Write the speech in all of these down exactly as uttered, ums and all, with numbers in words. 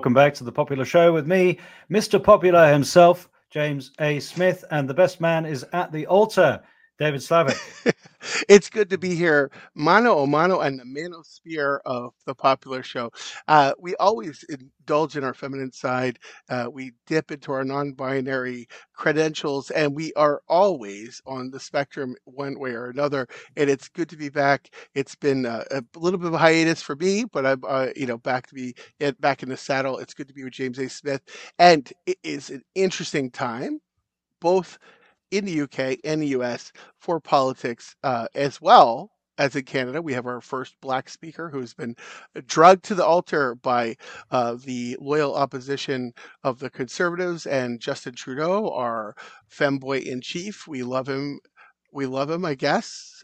welcome back to The Popular Show with me, Mister Popular himself, James A. Smith, and the best man is at the altar, David Slavic. It's good to be here, mano a mano and the manosphere of The Popular Show. Uh, we always indulge in our feminine side. Uh, we dip into our non-binary credentials, and we are always on the spectrum one way or another. And it's good to be back. It's been uh, a little bit of a hiatus for me, but I'm, uh, you know, back to be back in the saddle. It's good to be with James A. Smith, and it is an interesting time, both in the U K and the U S for politics, uh, as well as in Canada. We have our first Black speaker who's been drugged to the altar by uh, the loyal opposition of the Conservatives and Justin Trudeau, our femboy in chief. We love him. We love him, I guess.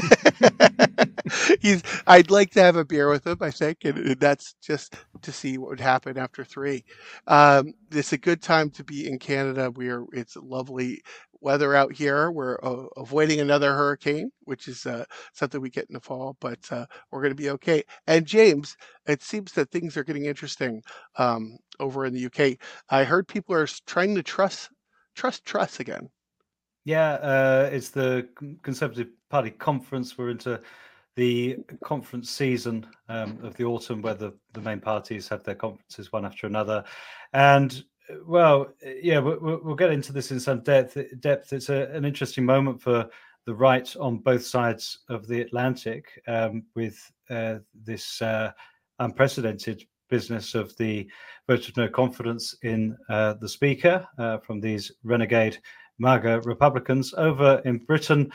He's. I'd like to have a beer with him, I think, and that's just to see what would happen after three. Um, it's a good time to be in Canada. We are. It's lovely weather out here. We're uh, avoiding another hurricane, which is uh, something we get in the fall, but uh, we're going to be okay. And James, it seems that things are getting interesting um, over in the U K. I heard people are trying to trust, trust, trust again. Yeah, uh, it's the Conservative Party conference. We're into the conference season um, of the autumn, where the, the main parties have their conferences one after another. And, well, yeah, we'll, we'll get into this in some depth. depth. It's a, an interesting moment for the right on both sides of the Atlantic, um, with uh, this uh, unprecedented business of the vote of no confidence in uh, the Speaker uh, from these renegade MAGA Republicans. Over in Britain,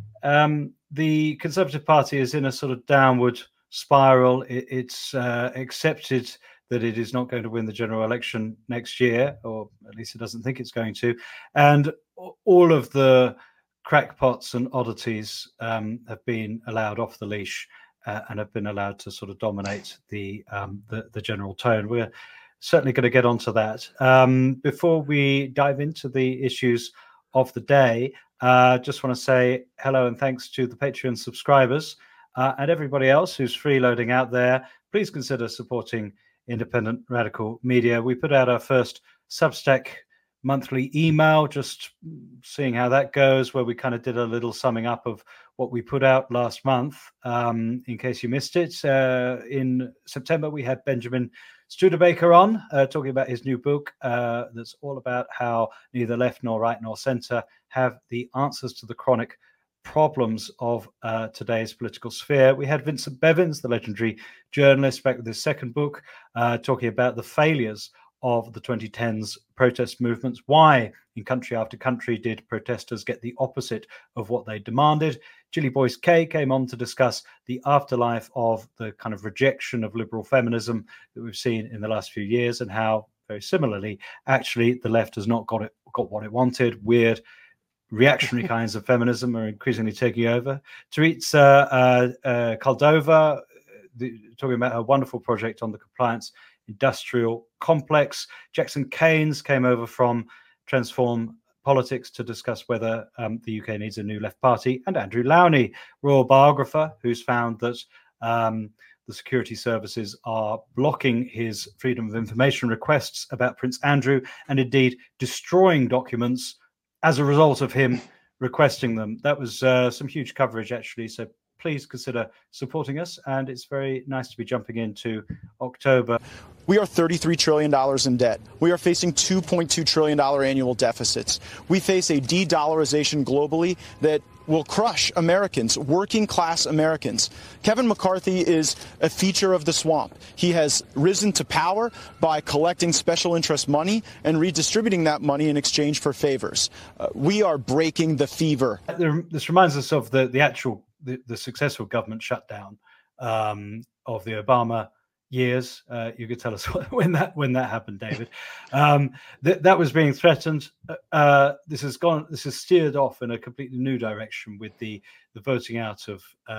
um, the Conservative Party is in a sort of downward spiral. It, it's uh, accepted that it is not going to win the general election next year, or at least it doesn't think it's going to. And all of the crackpots and oddities um, have been allowed off the leash uh, and have been allowed to sort of dominate the um, the, the general tone. We're certainly going to get onto that. Um, before we dive into the issues of the day, uh, just want to say hello and thanks to the Patreon subscribers uh, and everybody else who's freeloading out there. Please consider supporting independent radical media. We put out our first Substack monthly email, just seeing how that goes, where we kind of did a little summing up of what we put out last month. Um, in case you missed it, uh, in September, we had Benjamin Studebaker on, uh, talking about his new book uh, that's all about how neither left nor right nor centre have the answers to the chronic problems of uh, today's political sphere. We had Vincent Bevins, the legendary journalist, back with his second book, uh, talking about the failures of the twenty tens protest movements. Why, in country after country, did protesters get the opposite of what they demanded? Gilly Boyce Kay came on to discuss the afterlife of the kind of rejection of liberal feminism that we've seen in the last few years, and how, very similarly, actually the left has not got it got what it wanted. Weird reactionary kinds of feminism are increasingly taking over. Teresa uh, uh, Caldova, the, talking about her wonderful project on the compliance industrial complex. Jackson Keynes came over from Transform Politics to discuss whether um, the U K needs a new left party. And Andrew Lowney, royal biographer, who's found that um, the security services are blocking his freedom of information requests about Prince Andrew, and indeed destroying documents as a result of him requesting them. That was uh, some huge coverage, actually. So please consider supporting us. And it's very nice to be jumping into October. We are thirty-three trillion dollars in debt. We are facing two point two trillion dollars annual deficits. We face a de-dollarization globally that will crush Americans, working class Americans. Kevin McCarthy is a feature of the swamp. He has risen to power by collecting special interest money and redistributing that money in exchange for favors. Uh, we are breaking the fever. This reminds us of the, the actual, the, the successful government shutdown um, of the Obama years. Uh, you could tell us when that when that happened, David. Um, th- that was being threatened. Uh, this has gone. This has steered off in a completely new direction with the the voting out of um,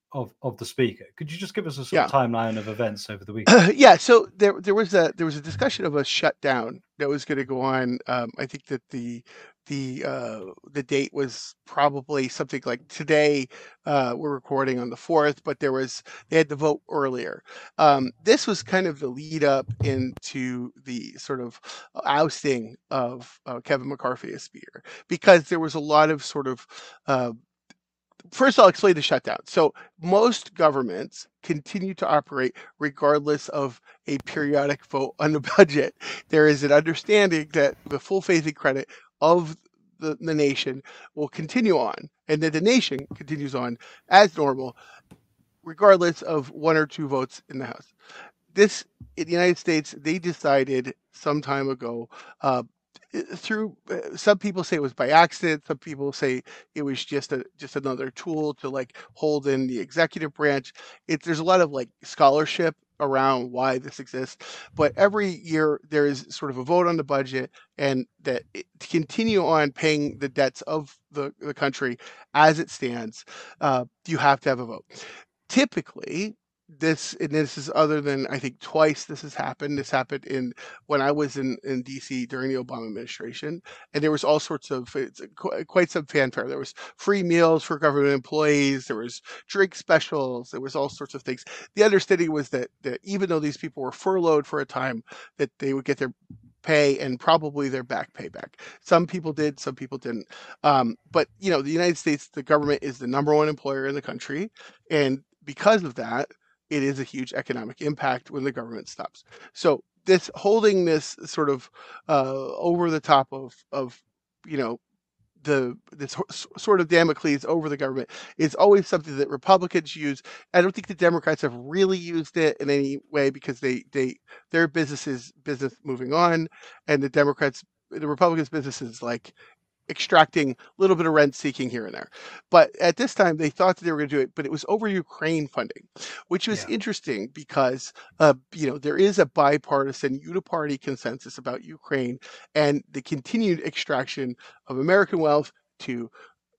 of, of the Speaker. Could you just give us a sort Yeah. of timeline of events over the weekend? Yeah, so there there was a there was a discussion of a shutdown that was going to go on. Um, I think that the the uh, the date was probably something like today. Uh, we're recording on the fourth, but there was they had to vote earlier. Um, this was kind of the lead up into the sort of ousting of uh, Kevin McCarthy as Speaker, because there was a lot of sort of uh, First, I'll explain the shutdown. So most governments continue to operate regardless of a periodic vote on the budget. There is an understanding that the full faith and credit of the, the nation will continue on, and that the nation continues on as normal, regardless of one or two votes in the House. This, in the United States, they decided some time ago, uh, through uh, some people say it was by accident, some people say it was just a just another tool to like hold in the executive branch. It there's a lot of like scholarship around why this exists, but every year there is sort of a vote on the budget, and that it, to continue on paying the debts of the, the country as it stands, uh, you have to have a vote. Typically, this and this is other than I think twice this has happened. This happened in when I was in, in D C during the Obama administration, and there was all sorts of it's qu- quite some fanfare. There was free meals for government employees. There was drink specials. There was all sorts of things. The understanding was that that even though these people were furloughed for a time, that they would get their pay and probably their back pay back. Some people did, some people didn't. Um, but you know, the United States, the government is the number one employer in the country, and because of that, it is a huge economic impact when the government stops. So this holding this sort of uh, over the top of of you know the this sort of Damocles over the government is always something that Republicans use. I don't think the Democrats have really used it in any way because they they their business is business moving on, and the Democrats the Republicans' business is like extracting a little bit of rent seeking here and there. But at this time, they thought that they were going to do it, but it was over Ukraine funding, which was Yeah. interesting because, uh, you know, there is a bipartisan uniparty consensus about Ukraine and the continued extraction of American wealth to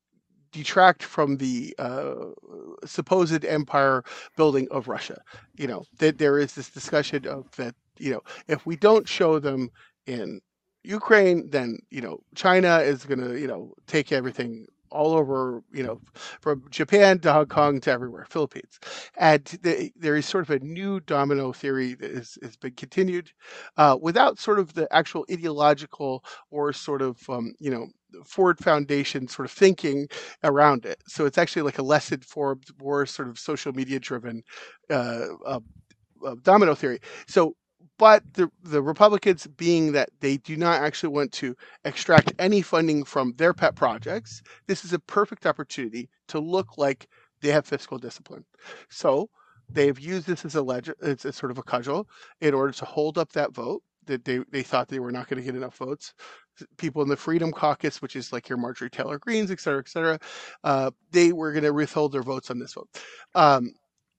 detract from the uh, supposed empire building of Russia. You know, that there is this discussion of that, you know, if we don't show them in Ukraine, then, you know, China is going to, you know, take everything all over, you know, from Japan to Hong Kong to everywhere, Philippines. And the, there is sort of a new domino theory that is, has been continued uh, without sort of the actual ideological or sort of, um, you know, Ford Foundation sort of thinking around it. So it's actually like a less informed, more sort of social media driven uh, uh, uh, domino theory. So, but the the Republicans, being that they do not actually want to extract any funding from their pet projects, this is a perfect opportunity to look like they have fiscal discipline. So they've used this as a ledger, it's a sort of a cudgel in order to hold up that vote that they, they thought they were not going to get enough votes. People in the Freedom Caucus, which is like your Marjorie Taylor Greens, et cetera, et cetera, uh, they were going to withhold their votes on this vote. Um,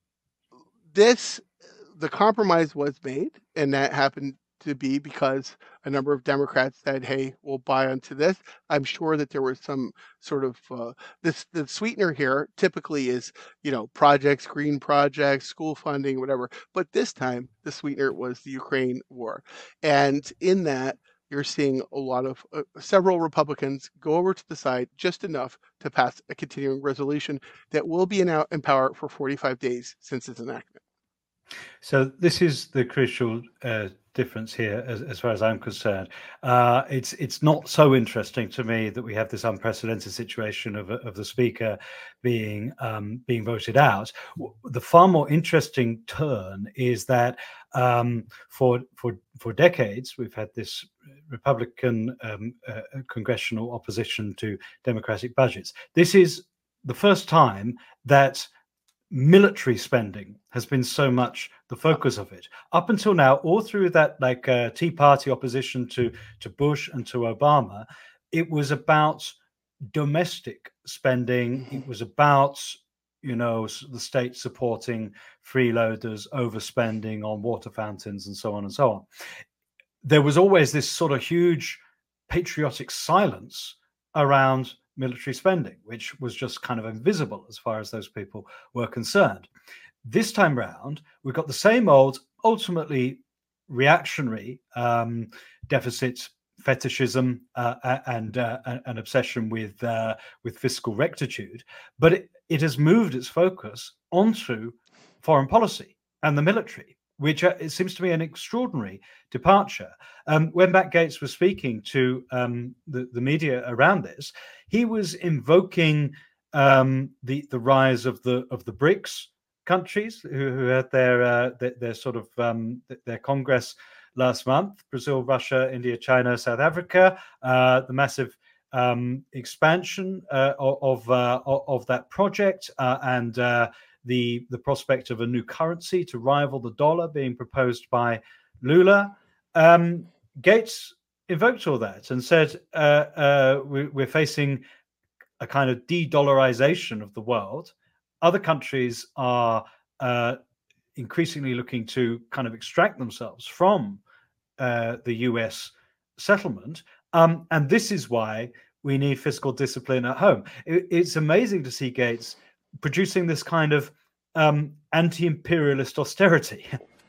this, the compromise was made, and that happened to be because a number of Democrats said, "Hey, we'll buy onto this." I'm sure that there was some sort of uh, this. The sweetener here typically is, you know, projects, green projects, school funding, whatever. But this time, the sweetener was the Ukraine war, and in that, you're seeing a lot of uh, several Republicans go over to the side just enough to pass a continuing resolution that will be in, out, in power for forty-five days since its enactment. So this is the crucial uh, difference here, as, as far as I'm concerned. Uh, it's it's not so interesting to me that we have this unprecedented situation of of the speaker being um, being voted out. The far more interesting turn is that um, for for for decades we've had this Republican um, uh, congressional opposition to Democratic budgets. This is the first time that military spending has been so much the focus of it. Up until now, all through that like uh, Tea Party opposition to to Bush and to Obama, it was about domestic spending. It was about, you know, the state supporting freeloaders, overspending on water fountains, and so on and so on. There was always this sort of huge patriotic silence around military spending, which was just kind of invisible as far as those people were concerned. This time round, we've got the same old, ultimately reactionary um, deficit fetishism uh, and uh, an obsession with uh, with fiscal rectitude, but it, it has moved its focus onto foreign policy and the military, which uh, it seems to be an extraordinary departure. Um, when Matt Gaetz was speaking to um, the, the media around this, he was invoking um, the the rise of the of the BRICS countries who, who had their, uh, their their sort of um, their Congress last month: Brazil, Russia, India, China, South Africa. Uh, the massive um, expansion uh, of uh, of that project uh, and uh, the the prospect of a new currency to rival the dollar being proposed by Lula. Um, Gaetz invoked all that and said uh, uh, we, we're facing a kind of de-dollarization of the world. Other countries are uh, increasingly looking to kind of extract themselves from uh, the U S settlement. Um, and this is why we need fiscal discipline at home. It, it's amazing to see Gaetz producing this kind of um, anti-imperialist austerity.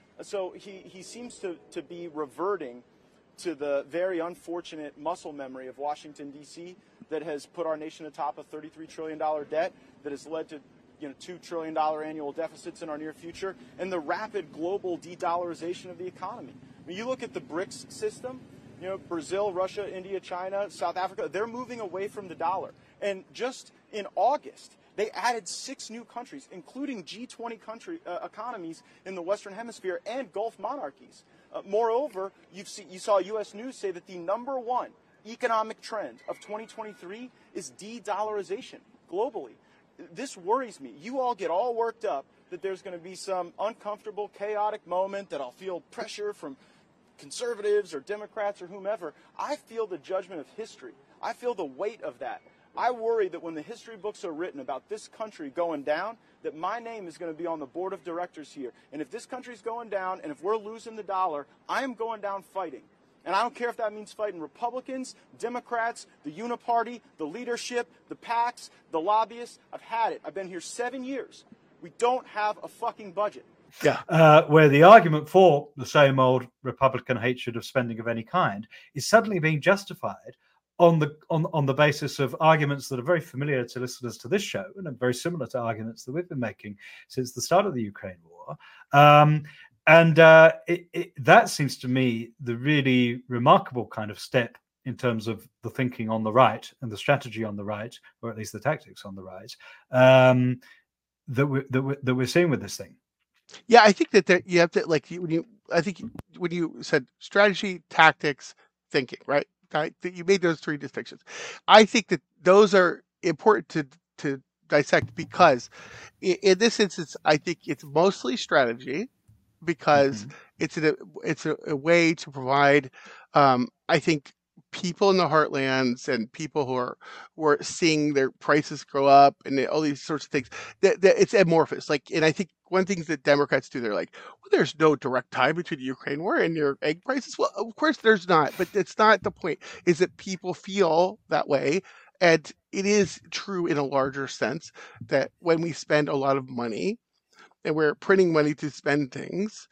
So he, he seems to, to be reverting to the very unfortunate muscle memory of Washington, D C that has put our nation atop a thirty-three trillion dollars debt, that has led to you know, two trillion dollars annual deficits in our near future, and the rapid global de-dollarization of the economy. I mean, you look at the BRICS system, you know, Brazil, Russia, India, China, South Africa, they're moving away from the dollar. And just in August, they added six new countries, including G twenty country uh, economies in the Western Hemisphere and Gulf monarchies. Uh, moreover, you've see, you saw U S News say that the number one economic trend of twenty twenty-three is de-dollarization globally. This worries me. You all get all worked up that there's going to be some uncomfortable, chaotic moment, that I'll feel pressure from conservatives or Democrats or whomever. I feel the judgment of history. I feel the weight of that. I worry that when the history books are written about this country going down, that my name is going to be on the board of directors here. And if this country's going down, and if we're losing the dollar, I am going down fighting. And I don't care if that means fighting Republicans, Democrats, the Uniparty, the leadership, the PACs, the lobbyists. I've had it. I've been here seven years. We don't have a fucking budget. Yeah. Uh, where the argument for the same old Republican hatred of spending of any kind is suddenly being justified on the on, on the basis of arguments that are very familiar to listeners to this show and are very similar to arguments that we've been making since the start of the Ukraine war. Um, and uh, it, it, that seems to me the really remarkable kind of step in terms of the thinking on the right and the strategy on the right, or at least the tactics on the right, um, that, we, that, we, that we're seeing with this thing. Yeah, I think that there, you have to, like, when you, I think when you said strategy, tactics, thinking, right? That you made those three distinctions. I think that those are important to to dissect, because in, in this instance, I think it's mostly strategy, because mm-hmm. it's a it's a, a way to provide, um, I think, people in the heartlands and people who are who are seeing their prices go up and all these sorts of things. That, that it's amorphous. Like, and I think one thing that Democrats do, they're like, well, there's no direct tie between the Ukraine war and your egg prices. Well, of course there's not, but it's not the point. Is that people feel that way, and it is true in a larger sense that when we spend a lot of money and we're printing money to spend things,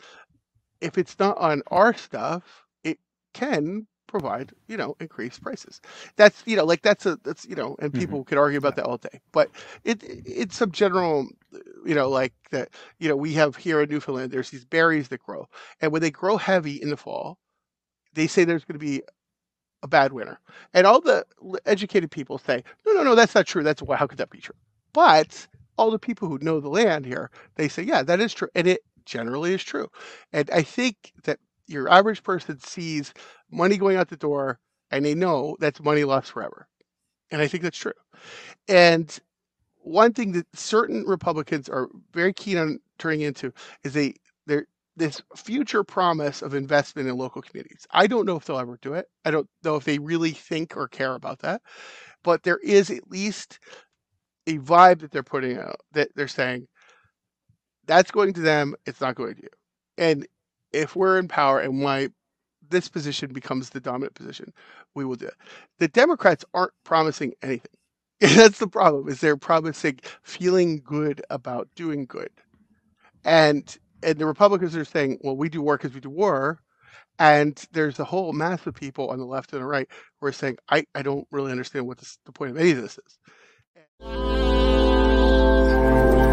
if it's not on our stuff, it can provide, you know, increased prices. That's, you know, like that's a, that's, you know, and people mm-hmm. could argue about yeah. that all day, but it, it's some general, you know, like that, you know, we have here in Newfoundland, there's these berries that grow, and when they grow heavy in the fall, they say there's going to be a bad winter. And all the educated people say, no, no, no, that's not true. That's why, how could that be true? But all the people who know the land here, they say, yeah, that is true. And it generally is true. And I think that your average person sees money going out the door and they know that's money lost forever. And I think that's true. And one thing that certain Republicans are very keen on turning into is they they're this future promise of investment in local communities. I don't know if they'll ever do it. I don't know if they really think or care about that. But there is at least a vibe that they're putting out, that they're saying that's going to them, it's not going to you. And if we're in power and why this position becomes the dominant position, we will do it. The Democrats aren't promising anything. That's the problem, is they're promising feeling good about doing good. And and the Republicans are saying, well, we do war because we do war. And there's a whole mass of people on the left and the right who are saying, I, I don't really understand what this, the point of any of this is.